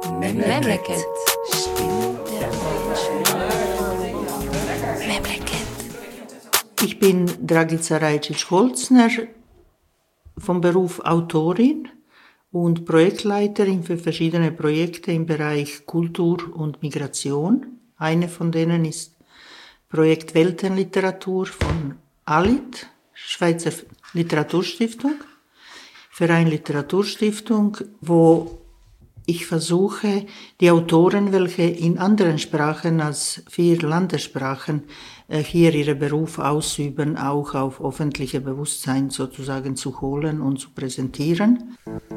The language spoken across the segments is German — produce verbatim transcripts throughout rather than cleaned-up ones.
Memleket. Ich bin Dragica Rajčić-Holzner, vom Beruf Autorin und Projektleiterin für verschiedene Projekte im Bereich Kultur und Migration. Eine von denen ist Projekt Weltenliteratur von A L I T, Schweizer Literaturstiftung, Verein Literaturstiftung, wo ich versuche, die Autoren, welche in anderen Sprachen als vier Landessprachen hier ihren Beruf ausüben, auch auf öffentliche Bewusstsein sozusagen zu holen und zu präsentieren.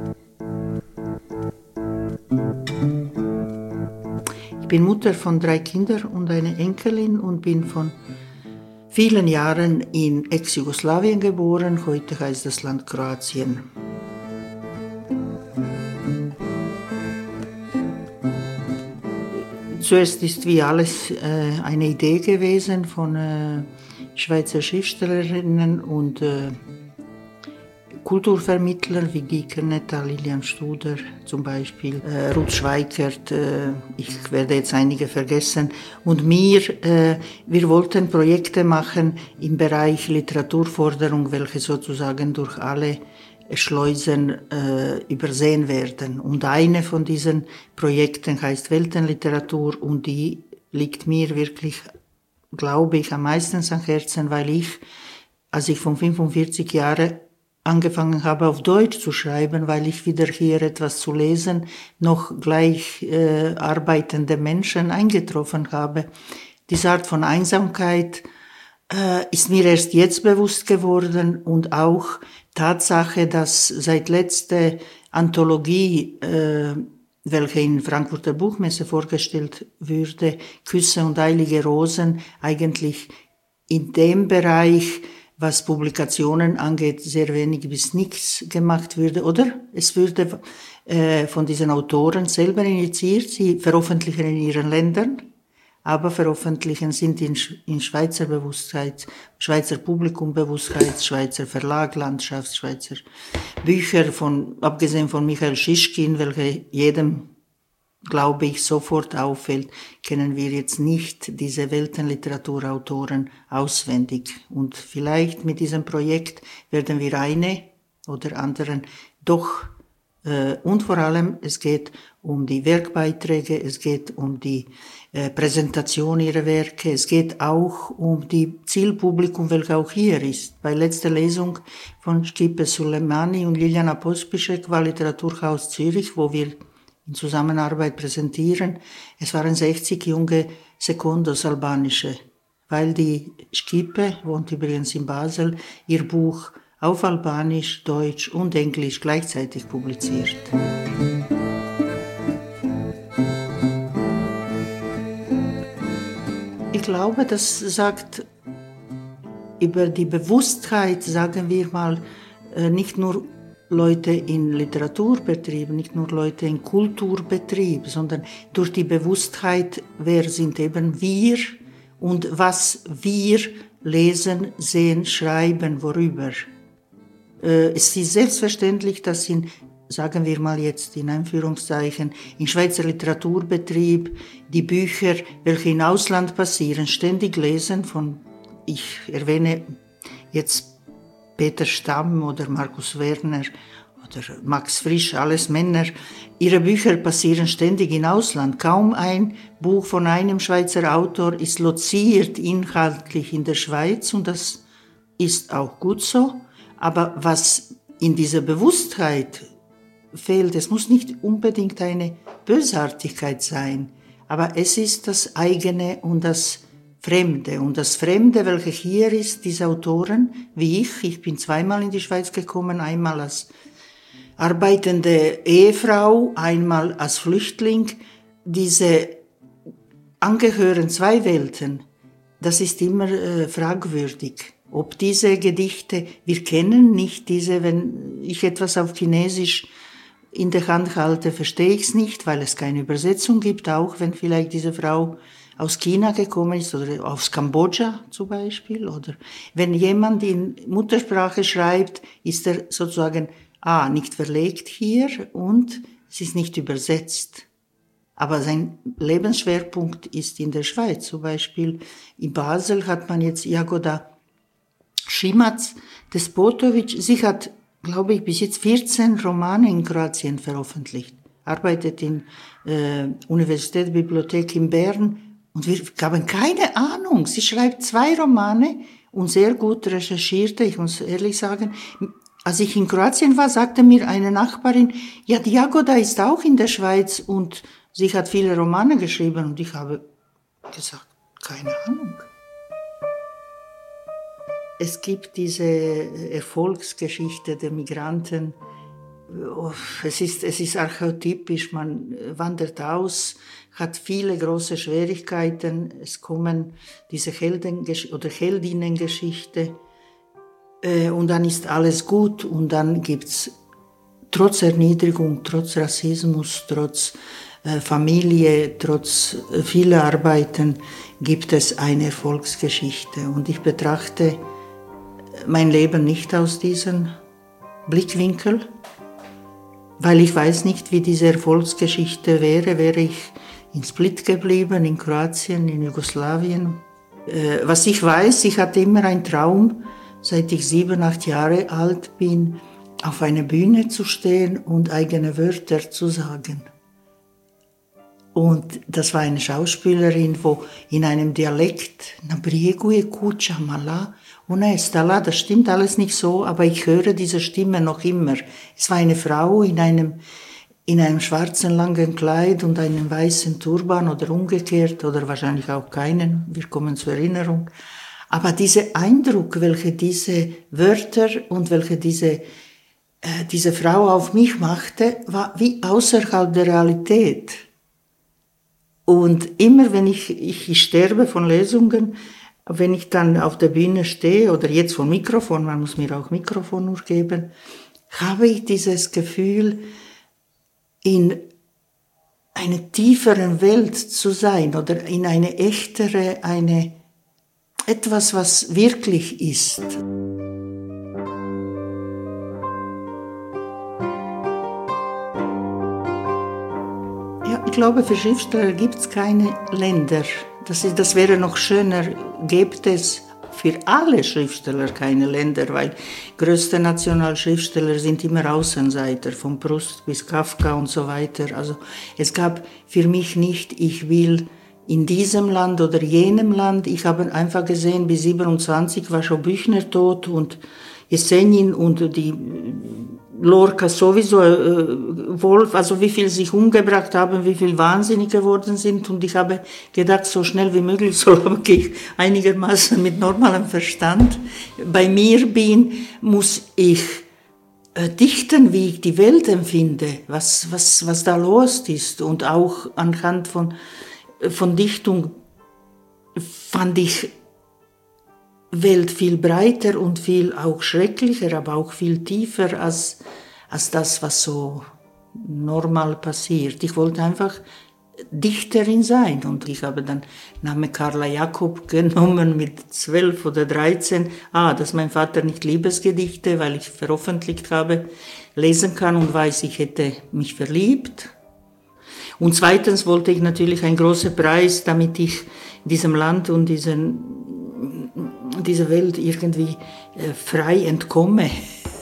Ich bin Mutter von drei Kindern und einer Enkelin und bin von vielen Jahren in Ex-Jugoslawien geboren. Heute heißt das Land Kroatien. Zuerst ist wie alles äh, eine Idee gewesen von äh, Schweizer Schriftstellerinnen und äh, Kulturvermittlern wie Giker Netta, Lilian Studer zum Beispiel, äh, Ruth Schweikert, äh, ich werde jetzt einige vergessen. Und mir, äh, wir wollten Projekte machen im Bereich Literaturförderung, welche sozusagen durch alle Schleusen äh, übersehen werden. Und eine von diesen Projekten heißt Weltenliteratur und die liegt mir wirklich, glaube ich, am meisten am Herzen, weil ich, als ich von fünfundvierzig Jahren angefangen habe, auf Deutsch zu schreiben, weil ich wieder hier etwas zu lesen, noch gleich äh, arbeitende Menschen eingetroffen habe. Diese Art von Einsamkeit äh, ist mir erst jetzt bewusst geworden und auch Tatsache, dass seit letzter Anthologie, äh, welche in Frankfurter Buchmesse vorgestellt würde, Küsse und eilige Rosen, eigentlich in dem Bereich, was Publikationen angeht, sehr wenig bis nichts gemacht würde, oder? Es würde äh, von diesen Autoren selber initiiert, sie veröffentlichen in ihren Ländern, aber veröffentlichen sind in, in Schweizer Bewusstheit, Schweizer Publikumbewusstheit, Schweizer Verlaglandschaft, Schweizer Bücher von, abgesehen von Michael Schischkin, welche jedem, glaube ich, sofort auffällt, kennen wir jetzt nicht diese Weltenliteraturautoren auswendig. Und vielleicht mit diesem Projekt werden wir eine oder anderen doch, äh, und vor allem, es geht um die Werkbeiträge, es geht um die äh, Präsentation ihrer Werke, es geht auch um die Zielpublikum, welches auch hier ist. Bei letzter Lesung von Stipe Suleimani und Liliana Pospišek war Literaturhaus Zürich, wo wir in Zusammenarbeit präsentieren. Es waren sechzig junge Sekundos albanische, weil die Stipe, wohnt übrigens in Basel, ihr Buch auf Albanisch, Deutsch und Englisch gleichzeitig publiziert. Ich glaube, das sagt über die Bewusstheit, sagen wir mal, nicht nur Leute in Literaturbetrieb, nicht nur Leute in Kulturbetrieb, sondern durch die Bewusstheit, wer sind eben wir und was wir lesen, sehen, schreiben, worüber. Es ist selbstverständlich, dass in, sagen wir mal jetzt in Einführungszeichen, in Schweizer Literaturbetrieb die Bücher, welche im Ausland passieren, ständig lesen von, ich erwähne jetzt Peter Stamm oder Markus Werner oder Max Frisch, alles Männer. Ihre Bücher passieren ständig im Ausland. Kaum ein Buch von einem Schweizer Autor ist loziert inhaltlich in der Schweiz und das ist auch gut so. Aber was in dieser Bewusstheit fehlt, es muss nicht unbedingt eine Bösartigkeit sein, aber es ist das eigene und das Fremde. Und das Fremde, welche hier ist, diese Autoren, wie ich, ich bin zweimal in die Schweiz gekommen, einmal als arbeitende Ehefrau, einmal als Flüchtling, diese angehören zwei Welten. Das ist immer äh, fragwürdig. Ob diese Gedichte, wir kennen nicht diese, wenn ich etwas auf Chinesisch in der Hand halte, verstehe ich es nicht, weil es keine Übersetzung gibt, auch wenn vielleicht diese Frau aus China gekommen ist oder aus Kambodscha zum Beispiel. Oder wenn jemand in Muttersprache schreibt, ist er sozusagen A, nicht verlegt hier und es ist nicht übersetzt. Aber sein Lebensschwerpunkt ist in der Schweiz. Zum Beispiel in Basel hat man jetzt Jagoda Šimac-Despotović. Sie hat, glaube ich, bis jetzt vierzehn Romane in Kroatien veröffentlicht. Arbeitet in äh, Universitätsbibliothek in Bern. Und wir haben keine Ahnung. Sie schreibt zwei Romane und sehr gut recherchierte, ich muss ehrlich sagen. Als ich in Kroatien war, sagte mir eine Nachbarin, ja, die Jagoda ist auch in der Schweiz und sie hat viele Romane geschrieben. Und ich habe gesagt, keine Ahnung. Es gibt diese Erfolgsgeschichte der Migranten. Es ist, es ist archetypisch, man wandert aus, hat viele große Schwierigkeiten. Es kommen diese Helden- oder Heldinnengeschichte. Und dann ist alles gut und dann gibt's trotz Erniedrigung, trotz Rassismus, trotz äh, Familie, trotz äh, vieler Arbeiten gibt es eine Erfolgsgeschichte. Und ich betrachte mein Leben nicht aus diesem Blickwinkel, weil ich weiß nicht, wie diese Erfolgsgeschichte wäre, wäre ich in Split geblieben, in Kroatien, in Jugoslawien. Äh, was ich weiß, ich hatte immer einen Traum, seit ich sieben, acht Jahre alt bin, auf einer Bühne zu stehen und eigene Wörter zu sagen. Und das war eine Schauspielerin, wo in einem Dialekt, na Briegue kuća mala, ona ist da, das stimmt alles nicht so, aber ich höre diese Stimme noch immer. Es war eine Frau in einem, in einem schwarzen langen Kleid und einem weißen Turban oder umgekehrt oder wahrscheinlich auch keinen, wir kommen zur Erinnerung. Aber dieser Eindruck, welche diese Wörter und welche diese, äh, diese Frau auf mich machte, war wie außerhalb der Realität. Und immer wenn ich, ich, ich sterbe von Lesungen, wenn ich dann auf der Bühne stehe oder jetzt vom Mikrofon, man muss mir auch Mikrofon nur geben, habe ich dieses Gefühl, in einer tieferen Welt zu sein oder in eine echtere, eine etwas, was wirklich ist. Ja, ich glaube, für Schriftsteller gibt es keine Länder. Das, ist, das wäre noch schöner, gibt es für alle Schriftsteller keine Länder, weil größte Nationalschriftsteller sind immer Außenseiter, von Proust bis Kafka und so weiter. Also es gab für mich nicht, ich will in diesem Land oder jenem Land. Ich habe einfach gesehen, bis siebenundzwanzig war schon Büchner tot und Jesenin und die Lorca sowieso, äh, Wolf, also wie viel sich umgebracht haben, wie viel wahnsinnig geworden sind. Und ich habe gedacht, so schnell wie möglich, solange ich einigermaßen mit normalem Verstand bei mir bin, muss ich äh, dichten, wie ich die Welt empfinde, was, was, was da los ist. Und auch anhand von Von Dichtung fand ich Welt viel breiter und viel auch schrecklicher, aber auch viel tiefer als, als das, was so normal passiert. Ich wollte einfach Dichterin sein und ich habe dann Name Carla Jakob genommen mit zwölf oder dreizehn. Ah, dass mein Vater nicht Liebesgedichte, weil ich veröffentlicht habe, lesen kann und weiß, ich hätte mich verliebt. Und zweitens wollte ich natürlich einen großen Preis, damit ich diesem Land und diesen, dieser Welt irgendwie äh, frei entkomme.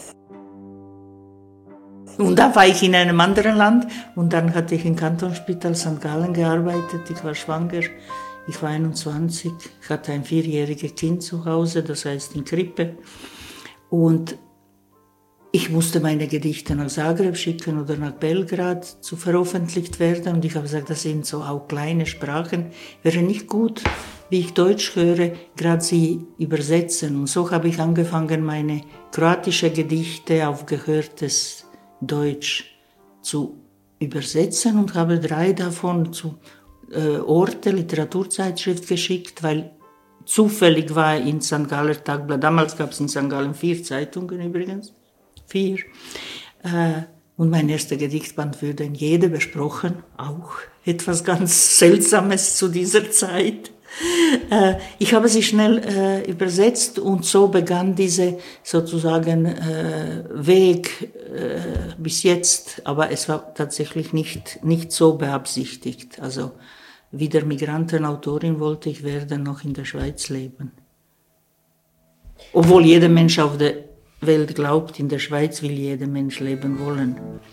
Und da war ich in einem anderen Land und dann hatte ich im Kantonsspital Sankt Gallen gearbeitet. Ich war schwanger, ich war einundzwanzig, ich hatte ein vierjähriges Kind zu Hause, das heißt in Krippe. Und ich musste meine Gedichte nach Zagreb schicken oder nach Belgrad zu veröffentlicht werden. Und ich habe gesagt, das sind so auch kleine Sprachen. Wäre nicht gut, wie ich Deutsch höre, gerade sie übersetzen. Und so habe ich angefangen, meine kroatische Gedichte auf gehörtes Deutsch zu übersetzen und habe drei davon zu äh, Orte, Literaturzeitschrift geschickt, weil zufällig war in Sankt Galler Tagblatt, damals gab es in Sankt Gallen vier Zeitungen übrigens, vier. Äh, und mein erster Gedichtband würde in jede besprochen, auch etwas ganz Seltsames zu dieser Zeit. Äh, ich habe sie schnell äh, übersetzt und so begann diese sozusagen äh, Weg äh, bis jetzt, aber es war tatsächlich nicht, nicht so beabsichtigt. Also wieder Migrantenautorin wollte ich werden, noch in der Schweiz leben. Obwohl jeder Mensch auf der Welt glaubt, in der Schweiz will jeder Mensch leben wollen.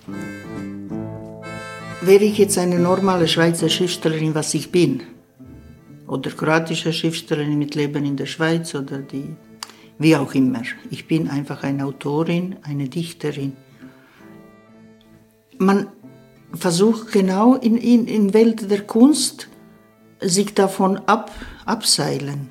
Wäre ich jetzt eine normale Schweizer Schriftstellerin, was ich bin, oder kroatische Schriftstellerin mit Leben in der Schweiz oder die, wie auch immer. Ich bin einfach eine Autorin, eine Dichterin. Man versucht genau in, in, in Welt der Kunst sich davon ab, abseilen.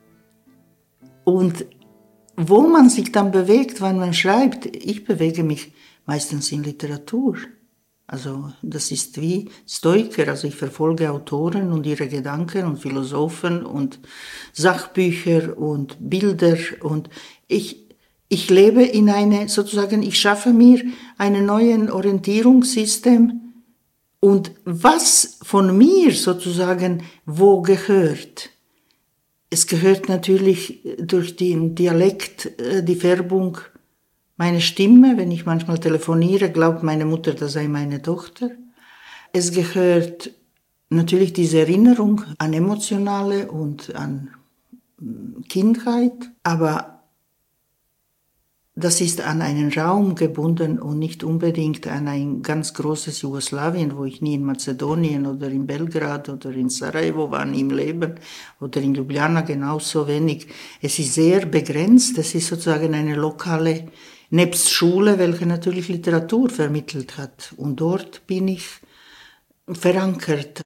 Und wo man sich dann bewegt, wenn man schreibt, ich bewege mich meistens in Literatur. Also das ist wie Stoiker, also ich verfolge Autoren und ihre Gedanken und Philosophen und Sachbücher und Bilder und ich, ich lebe in eine, sozusagen, ich schaffe mir einen neuen Orientierungssystem und was von mir sozusagen wo gehört. Es gehört natürlich durch den Dialekt, die Färbung, meine Stimme, wenn ich manchmal telefoniere, glaubt meine Mutter, das sei meine Tochter. Es gehört natürlich diese Erinnerung an Emotionale und an Kindheit, aber das ist an einen Raum gebunden und nicht unbedingt an ein ganz großes Jugoslawien, wo ich nie in Mazedonien oder in Belgrad oder in Sarajevo war, nie im Leben, oder in Ljubljana genauso wenig. Es ist sehr begrenzt, es ist sozusagen eine lokale nebst Schule, welche natürlich Literatur vermittelt hat. Und dort bin ich verankert.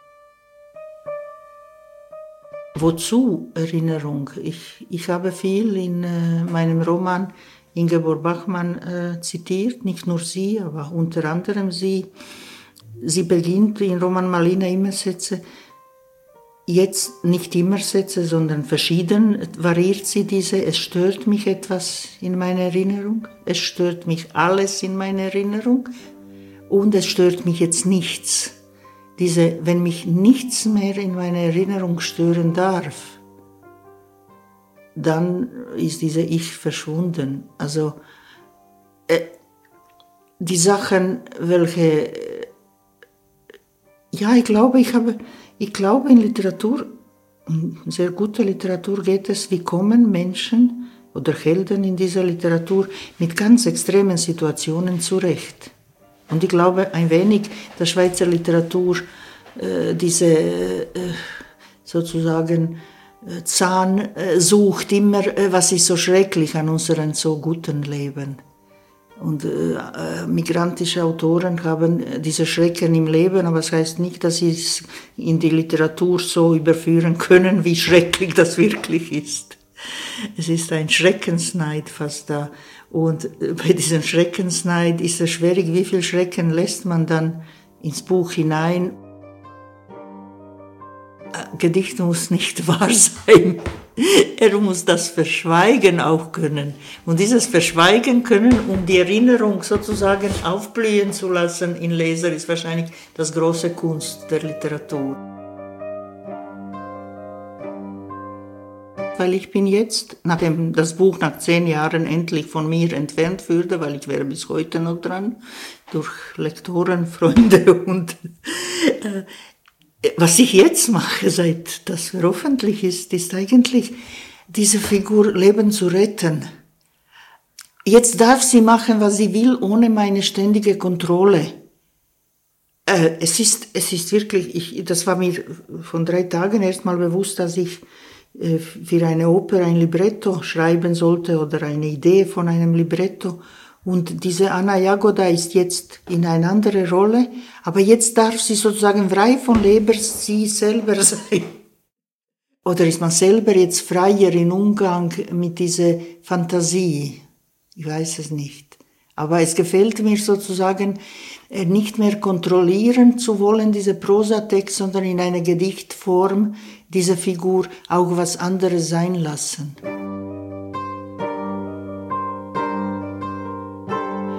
Wozu Erinnerung? Ich, ich habe viel in äh, meinem Roman Ingeborg Bachmann äh, zitiert, nicht nur sie, aber unter anderem sie. Sie beginnt in Roman Malina immer Sätze, jetzt nicht immer Sätze, sondern verschieden variiert sie diese. Es stört mich etwas in meiner Erinnerung, es stört mich alles in meiner Erinnerung und es stört mich jetzt nichts. Diese, wenn mich nichts mehr in meiner Erinnerung stören darf, dann ist diese Ich verschwunden. Also äh, die Sachen, welche, äh, ja, ich glaube, ich habe, ich glaube in Literatur, in sehr guter Literatur geht es, wie kommen Menschen oder Helden in dieser Literatur mit ganz extremen Situationen zurecht. Und ich glaube ein wenig, dass Schweizer Literatur äh, diese äh, sozusagen äh, Zahn äh, sucht, immer, äh, was ist so schrecklich an unserem so guten Leben. Und äh, äh, migrantische Autoren haben äh, diese Schrecken im Leben, aber das heißt nicht, dass sie es in die Literatur so überführen können, wie schrecklich das wirklich ist. Es ist ein Schreckensneid fast da. Und bei diesem Schreckensneid ist es schwierig, wie viel Schrecken lässt man dann ins Buch hinein. Gedicht muss nicht wahr sein. Er muss das verschweigen auch können. Und dieses Verschweigen können, um die Erinnerung sozusagen aufblühen zu lassen in Leser, ist wahrscheinlich das große Kunst der Literatur. Weil ich bin jetzt, nachdem das Buch nach zehn Jahren endlich von mir entfernt würde, weil ich wäre bis heute noch dran, durch Lektoren, Freunde und äh, was ich jetzt mache, seit das veröffentlicht ist, ist eigentlich diese Figur Leben zu retten. Jetzt darf sie machen, was sie will, ohne meine ständige Kontrolle. Äh, es ist, es ist wirklich, ich, das war mir von drei Tagen erst mal bewusst, dass ich für eine Oper ein Libretto schreiben sollte oder eine Idee von einem Libretto. Und diese Anna Jagoda ist jetzt in eine andere Rolle, aber jetzt darf sie sozusagen frei von Leber sie selber sein. Oder ist man selber jetzt freier im Umgang mit dieser Fantasie? Ich weiß es nicht. Aber es gefällt mir sozusagen, nicht mehr kontrollieren zu wollen, diese Prosatext, sondern in einer Gedichtform diese Figur auch was anderes sein lassen.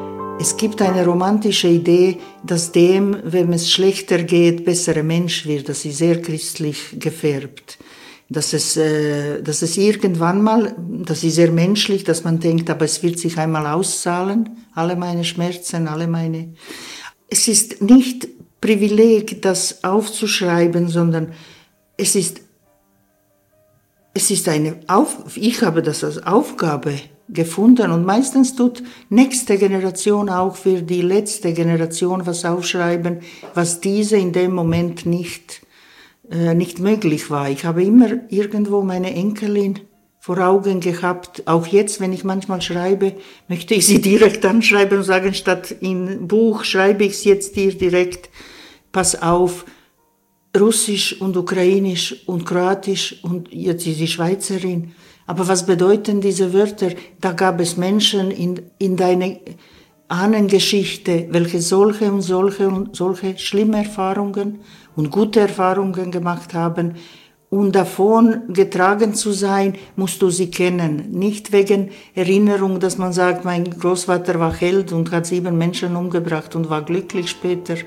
Es gibt eine romantische Idee, dass dem, wenn es schlechter geht, besserer Mensch wird. Das ist sehr christlich gefärbt. Dass es, äh, dass es irgendwann mal, das ist sehr menschlich, dass man denkt, aber es wird sich einmal auszahlen, alle meine Schmerzen, alle meine... Es ist nicht Privileg, das aufzuschreiben, sondern es ist, es ist eine Auf, ich habe das als Aufgabe gefunden und meistens tut nächste Generation auch für die letzte Generation was aufschreiben, was diese in dem Moment nicht nicht möglich war. Ich habe immer irgendwo meine Enkelin vor Augen gehabt. Auch jetzt, wenn ich manchmal schreibe, möchte ich sie direkt anschreiben und sagen, statt in Buch schreibe ich es jetzt dir direkt. Pass auf, Russisch und Ukrainisch und Kroatisch und jetzt ist sie Schweizerin. Aber was bedeuten diese Wörter? Da gab es Menschen in, in deiner Ahnengeschichte, welche solche und solche und solche schlimme Erfahrungen und gute Erfahrungen gemacht haben. Und davon getragen zu sein, musst du sie kennen. Nicht wegen Erinnerung, dass man sagt, mein Großvater war Held und hat sieben Menschen umgebracht und war glücklich später.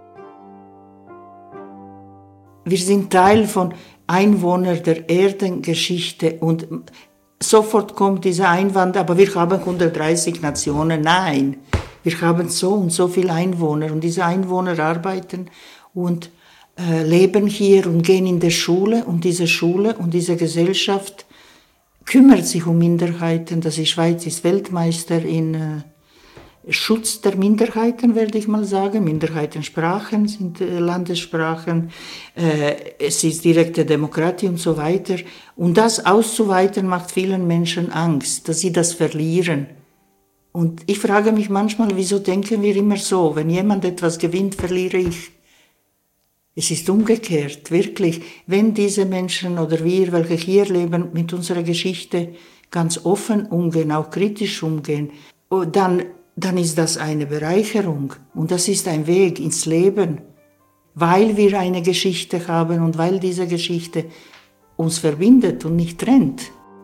Wir sind Teil von Einwohner der Erdengeschichte und sofort kommt dieser Einwand, aber wir haben hundertdreißig Nationen. Nein, wir haben so und so viele Einwohner und diese Einwohner arbeiten und äh, leben hier und gehen in die Schule und diese Schule und diese Gesellschaft kümmert sich um Minderheiten. Das ist, Schweiz ist Weltmeister in äh, Schutz der Minderheiten, werde ich mal sagen. Minderheitensprachen sind äh, Landessprachen, äh, es ist direkte Demokratie und so weiter. Und das auszuweiten macht vielen Menschen Angst, dass sie das verlieren. Und ich frage mich manchmal, wieso denken wir immer so, wenn jemand etwas gewinnt, verliere ich. Es ist umgekehrt, wirklich. Wenn diese Menschen oder wir, welche hier leben, mit unserer Geschichte ganz offen umgehen, auch kritisch umgehen, dann dann ist das eine Bereicherung und das ist ein Weg ins Leben, weil wir eine Geschichte haben und weil diese Geschichte uns verbindet und nicht trennt.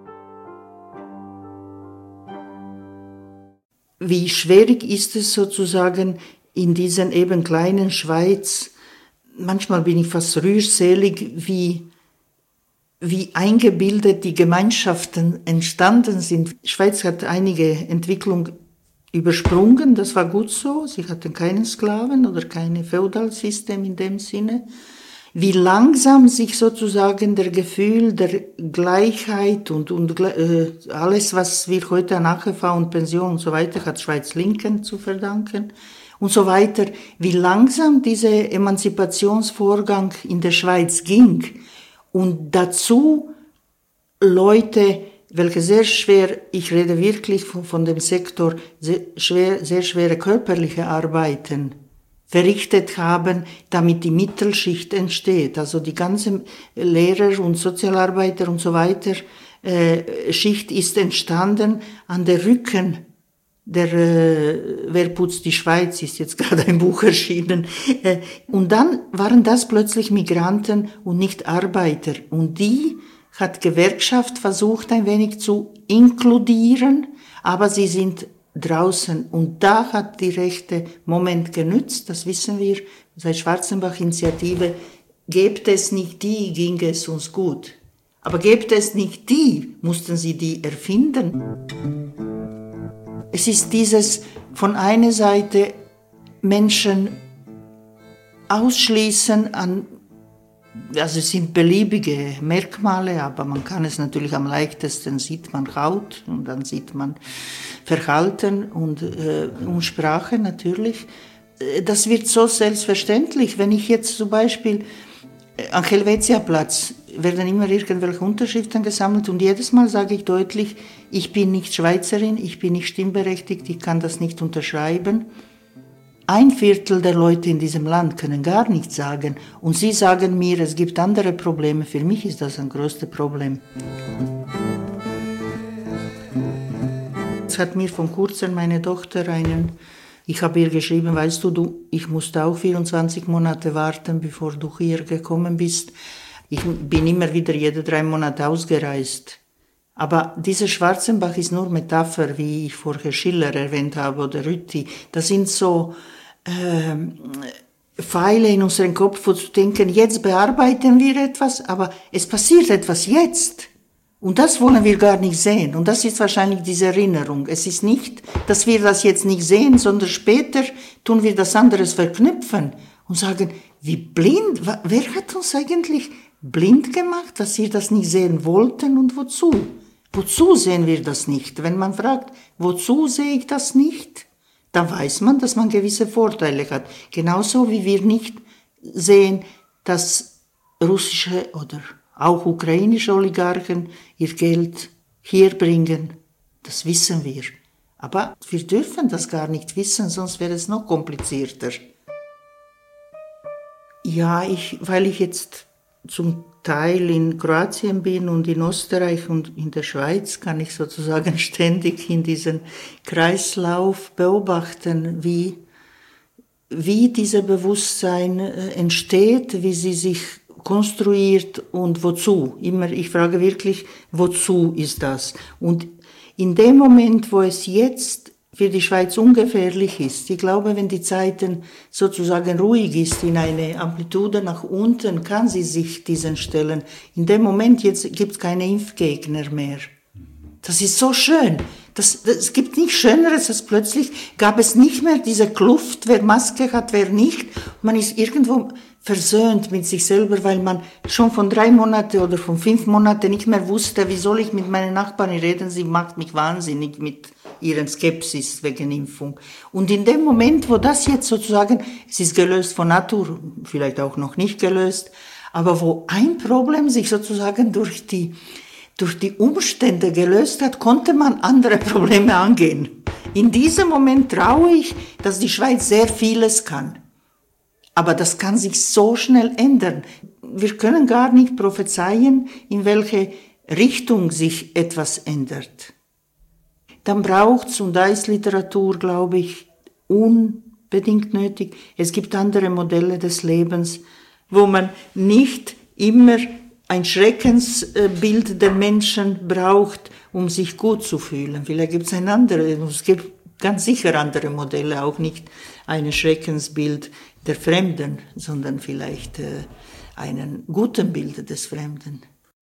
Wie schwierig ist es sozusagen in diesen eben kleinen Schweiz, manchmal bin ich fast rührselig, wie, wie eingebildet die Gemeinschaften entstanden sind. Die Schweiz hat einige Entwicklungen übersprungen, das war gut so, sie hatten keinen Sklaven oder kein Feudalsystem in dem Sinne. Wie langsam sich sozusagen der Gefühl der Gleichheit und, und äh, alles, was wir heute an A K V und Pension und so weiter, hat Schweiz Linken zu verdanken und so weiter, wie langsam dieser Emanzipationsvorgang in der Schweiz ging und dazu Leute, welche sehr schwer, ich rede wirklich von, von dem Sektor, sehr, schwer, sehr schwere körperliche Arbeiten verrichtet haben, damit die Mittelschicht entsteht. Also die ganzen Lehrer und Sozialarbeiter und so weiter, äh, Schicht ist entstanden an der Rücken der, äh, wer putzt die Schweiz, ist jetzt gerade ein Buch erschienen. Äh, und dann waren das plötzlich Migranten und nicht Arbeiter. Und die hat Gewerkschaft versucht, ein wenig zu inkludieren, aber sie sind draußen. Und da hat die Rechte Moment genützt, das wissen wir, seit Schwarzenbach-Initiative, gebt es nicht die, ging es uns gut. Aber gebt es nicht die, mussten sie die erfinden. Es ist dieses von einer Seite Menschen ausschließen an, also es sind beliebige Merkmale, aber man kann es natürlich am leichtesten, sieht man Haut und dann sieht man Verhalten und, äh, und Sprache natürlich. Das wird so selbstverständlich. Wenn ich jetzt zum Beispiel am Helvetia-Platz werden immer irgendwelche Unterschriften gesammelt und jedes Mal sage ich deutlich, ich bin nicht Schweizerin, ich bin nicht stimmberechtigt, ich kann das nicht unterschreiben. Ein Viertel der Leute in diesem Land können gar nichts sagen und sie sagen mir, es gibt andere Probleme. Für mich ist das ein größtes Problem. Es hat mir von kurzem meine Tochter einen, ich habe ihr geschrieben, weißt du, du, ich musste auch vierundzwanzig Monate warten, bevor du hier gekommen bist. Ich bin immer wieder jede drei Monate ausgereist. Aber dieser Schwarzenbach ist nur Metapher, wie ich vorher Schiller erwähnt habe oder Rütti. Das sind so ähm, Pfeile in unserem Kopf, wo zu denken, jetzt bearbeiten wir etwas, aber es passiert etwas jetzt. Und das wollen wir gar nicht sehen. Und das ist wahrscheinlich diese Erinnerung. Es ist nicht, dass wir das jetzt nicht sehen, sondern später tun wir das anderes verknüpfen und sagen, wie blind, wer hat uns eigentlich blind gemacht, dass wir das nicht sehen wollten und wozu? Wozu sehen wir das nicht? Wenn man fragt, wozu sehe ich das nicht? Dann weiß man, dass man gewisse Vorteile hat. Genauso wie wir nicht sehen, dass russische oder auch ukrainische Oligarchen ihr Geld hier bringen. Das wissen wir. Aber wir dürfen das gar nicht wissen, sonst wäre es noch komplizierter. Ja, ich, weil ich jetzt zum Teil in Kroatien bin und in Österreich und in der Schweiz, kann ich sozusagen ständig in diesen Kreislauf beobachten, wie, wie dieses Bewusstsein entsteht, wie sie sich konstruiert und wozu. Immer, ich frage wirklich, wozu ist das? Und in dem Moment, wo es jetzt für die Schweiz ungefährlich ist, ich glaube, wenn die Zeiten sozusagen ruhig ist, in eine Amplitude nach unten, kann sie sich diesen stellen. In dem Moment jetzt gibt es keine Impfgegner mehr. Das ist so schön. Das, das, es gibt nichts Schöneres, als plötzlich gab es nicht mehr diese Kluft, wer Maske hat, wer nicht. Man ist irgendwo versöhnt mit sich selber, weil man schon von drei Monaten oder von fünf Monaten nicht mehr wusste, wie soll ich mit meinen Nachbarn reden, sie macht mich wahnsinnig mit ihren Skepsis wegen Impfung. Und in dem Moment, wo das jetzt sozusagen, es ist gelöst von Natur, vielleicht auch noch nicht gelöst, aber wo ein Problem sich sozusagen durch die durch die Umstände gelöst hat, konnte man andere Probleme angehen. In diesem Moment traue ich, dass die Schweiz sehr vieles kann. Aber das kann sich so schnell ändern. Wir können gar nicht prophezeien, in welche Richtung sich etwas ändert. Dann braucht's, und da ist Literatur, glaube ich, unbedingt nötig. Es gibt andere Modelle des Lebens, wo man nicht immer ein Schreckensbild der Menschen braucht, um sich gut zu fühlen. Vielleicht gibt es ein anderes, es gibt ganz sicher andere Modelle, auch nicht ein Schreckensbild der Fremden, sondern vielleicht äh, einen guten Bild des Fremden.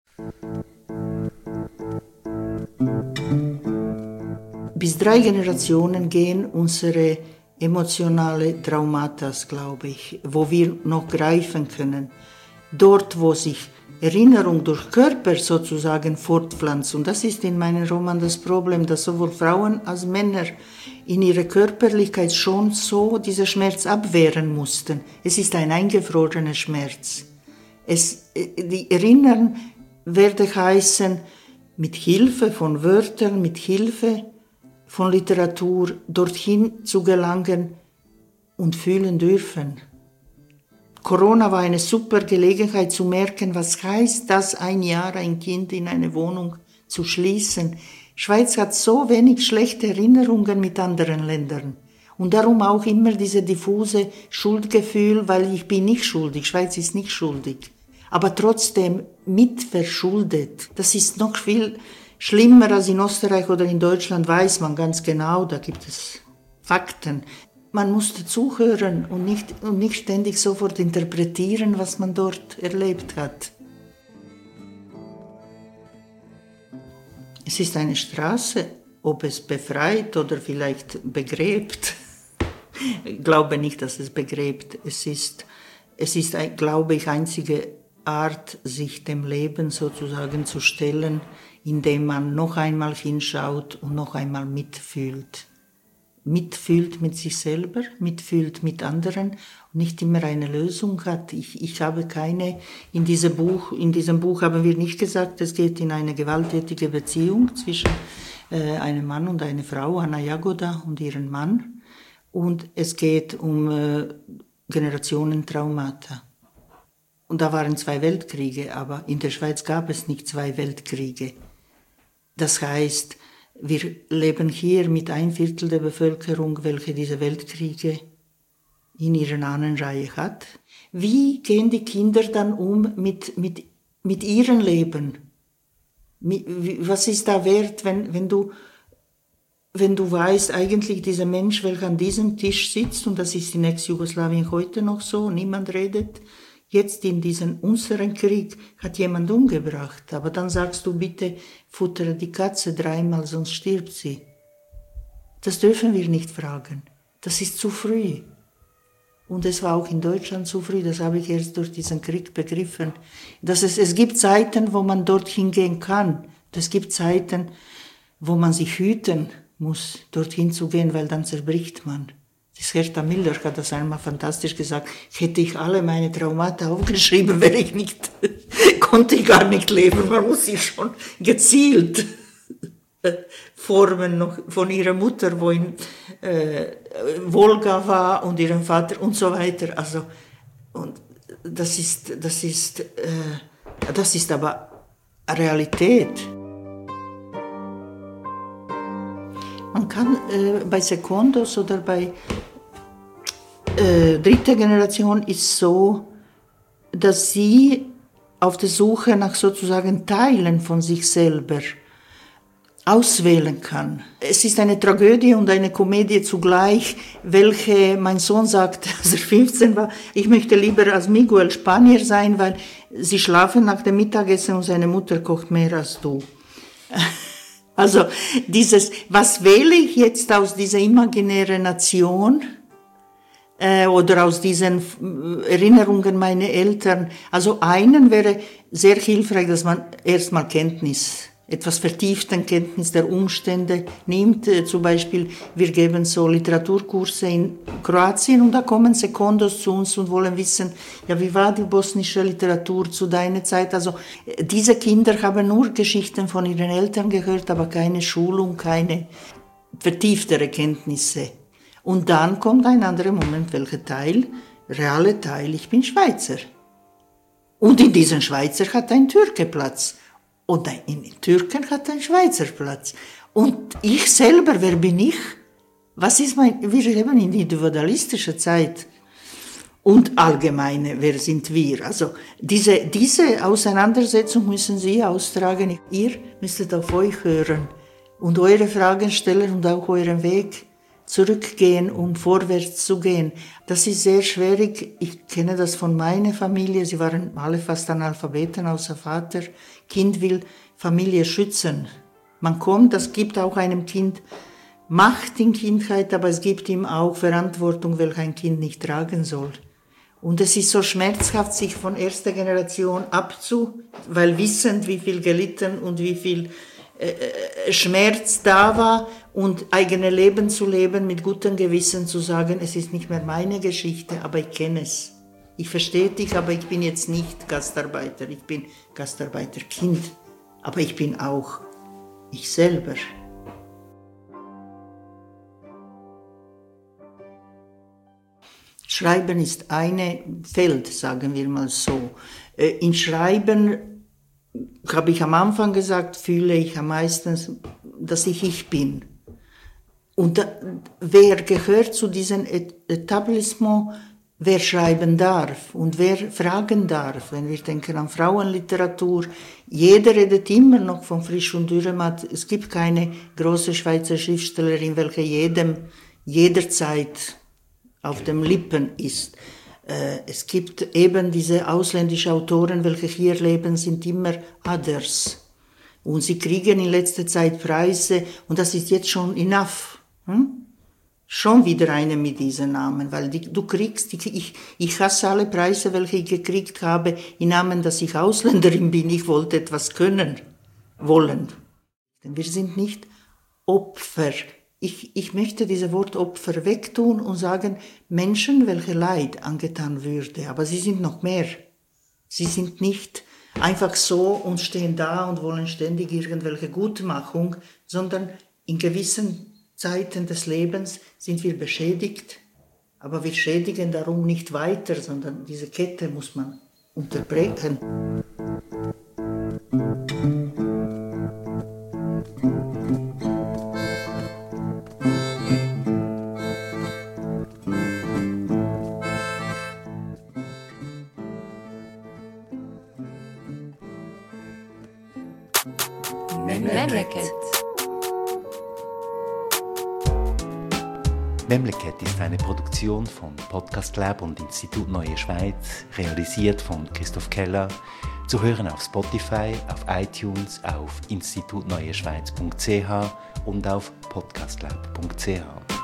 Bis drei Generationen gehen unsere emotionale Traumata, glaube ich, wo wir noch greifen können. Dort, wo sich Erinnerung durch Körper sozusagen fortpflanzt. Und das ist in meinem Roman das Problem, dass sowohl Frauen als Männer in ihrer Körperlichkeit schon so diesen Schmerz abwehren mussten. Es ist ein eingefrorener Schmerz. Es, die Erinnern werde heißen, mit Hilfe von Wörtern, mit Hilfe von Literatur dorthin zu gelangen und fühlen dürfen. Corona war eine super Gelegenheit zu merken, was heißt das, ein Jahr ein Kind in eine Wohnung zu schließen. Schweiz hat so wenig schlechte Erinnerungen mit anderen Ländern. Und darum auch immer diese diffuse Schuldgefühl, weil ich bin nicht schuldig, Schweiz ist nicht schuldig. Aber trotzdem mitverschuldet. Das ist noch viel schlimmer als in Österreich oder in Deutschland, weiß man ganz genau, da gibt es Fakten. Man musste zuhören und nicht, und nicht ständig sofort interpretieren, was man dort erlebt hat. Es ist eine Straße, ob es befreit oder vielleicht begräbt. Ich glaube nicht, dass es begräbt. Es ist, es ist, glaube ich, einzige Art, sich dem Leben sozusagen zu stellen, indem man noch einmal hinschaut und noch einmal mitfühlt. Mitfühlt mit sich selber, mitfühlt mit anderen und nicht immer eine Lösung hat. Ich, ich habe keine, in diesem Buch, in diesem Buch haben wir nicht gesagt, es geht in eine gewalttätige Beziehung zwischen äh, einem Mann und einer Frau, Anna Jagoda und ihren Mann. Und es geht um äh, Generationentraumata. Und da waren zwei Weltkriege, aber in der Schweiz gab es nicht zwei Weltkriege. Das heißt, wir leben hier mit ein Viertel der Bevölkerung, welche diese Weltkriege in ihrer Ahnenreihe hat. Wie gehen die Kinder dann um mit, mit, mit ihrem Leben? Was ist da wert, wenn, wenn du, wenn du weißt, eigentlich dieser Mensch, welcher an diesem Tisch sitzt, und das ist in Ex-Jugoslawien heute noch so, niemand redet, jetzt in diesem unseren Krieg hat jemand umgebracht, aber dann sagst du, bitte futtere die Katze dreimal, sonst stirbt sie. Das dürfen wir nicht fragen. Das ist zu früh. Und es war auch in Deutschland zu früh, das habe ich erst durch diesen Krieg begriffen. Dass es, es gibt Zeiten, wo man dorthin gehen kann. Es gibt Zeiten, wo man sich hüten muss, dorthin zu gehen, weil dann zerbricht man. Das Hertha Müller hat das einmal fantastisch gesagt. Hätte ich alle meine Traumata aufgeschrieben, wäre ich nicht, konnte ich gar nicht leben. Man muss sich schon gezielt formen noch von ihrer Mutter, wo in äh, Wolga war, und ihrem Vater und so weiter. Also, und das ist, das ist, äh, das ist aber Realität. Man kann äh, bei Secondos oder bei äh, dritter Generation ist so, dass sie auf der Suche nach sozusagen Teilen von sich selber auswählen kann. Es ist eine Tragödie und eine Komödie zugleich, welche mein Sohn sagt, als er fünfzehn war, ich möchte lieber als Miguel Spanier sein, weil sie schlafen nach dem Mittagessen und seine Mutter kocht mehr als du. Also dieses, was wähle ich jetzt aus dieser imaginären Nation äh, oder aus diesen Erinnerungen meiner Eltern? Also einen wäre sehr hilfreich, dass man erstmal Kenntnis etwas vertieften Kenntnis der Umstände nimmt. Zum Beispiel, wir geben so Literaturkurse in Kroatien und da kommen Secondos zu uns und wollen wissen, ja, wie war die bosnische Literatur zu deiner Zeit? Also diese Kinder haben nur Geschichten von ihren Eltern gehört, aber keine Schulung, keine vertieftere Kenntnisse. Und dann kommt ein anderer Moment, welcher Teil, reale Teil, ich bin Schweizer. Und in diesem Schweizer hat ein Türke Platz. Und in den Türken hat ein Schweizer Platz. Und ich selber, wer bin ich? Was ist mein, wir leben in individualistischer Zeit. Und allgemeine, wer sind wir? Also diese, diese Auseinandersetzung müssen Sie austragen. Ihr müsstet auf euch hören und eure Fragen stellen und auch euren Weg zurückgehen, um vorwärts zu gehen. Das ist sehr schwierig. Ich kenne das von meiner Familie. Sie waren alle fast Analphabeten, außer Vater. Kind will Familie schützen. Man kommt, das gibt auch einem Kind Macht in Kindheit, aber es gibt ihm auch Verantwortung, welche ein Kind nicht tragen soll. Und es ist so schmerzhaft, sich von erster Generation abzu, weil wissend, wie viel gelitten und wie viel äh, Schmerz da war, und eigene Leben zu leben, mit gutem Gewissen zu sagen, es ist nicht mehr meine Geschichte, aber ich kenne es. Ich verstehe dich, aber ich bin jetzt nicht Gastarbeiter, ich bin Gastarbeiterkind, aber ich bin auch ich selber. Schreiben ist ein Feld, sagen wir mal so. In Schreiben, habe ich am Anfang gesagt, fühle ich am meisten, dass ich ich bin. Und da, wer gehört zu diesem Etablissement, wer schreiben darf und wer fragen darf, wenn wir denken an Frauenliteratur. Jeder redet immer noch von Frisch und Dürrenmatt. Es gibt keine große Schweizer Schriftstellerin, welche jedem, jederzeit auf den Lippen ist. Es gibt eben diese ausländischen Autoren, welche hier leben, sind immer others. Und sie kriegen in letzter Zeit Preise, und das ist jetzt schon enough. Hm? Schon wieder eine mit diesen Namen, weil die, du kriegst, die, ich, ich hasse alle Preise, welche ich gekriegt habe, im Namen, dass ich Ausländerin bin. Ich wollte etwas können, wollen. Denn wir sind nicht Opfer. Ich, ich möchte dieses Wort Opfer wegtun und sagen, Menschen, welche Leid angetan würde. Aber sie sind noch mehr. Sie sind nicht einfach so und stehen da und wollen ständig irgendwelche Gutmachung, sondern in gewissen Zeiten des Lebens sind wir beschädigt, aber wir schädigen darum nicht weiter, sondern diese Kette muss man unterbrechen. Memleket. Memleket ist eine Produktion von Podcast Lab und Institut Neue Schweiz, realisiert von Christoph Keller, zu hören auf Spotify, auf iTunes, auf institut neue schweiz punkt c h und auf podcastlab punkt c h.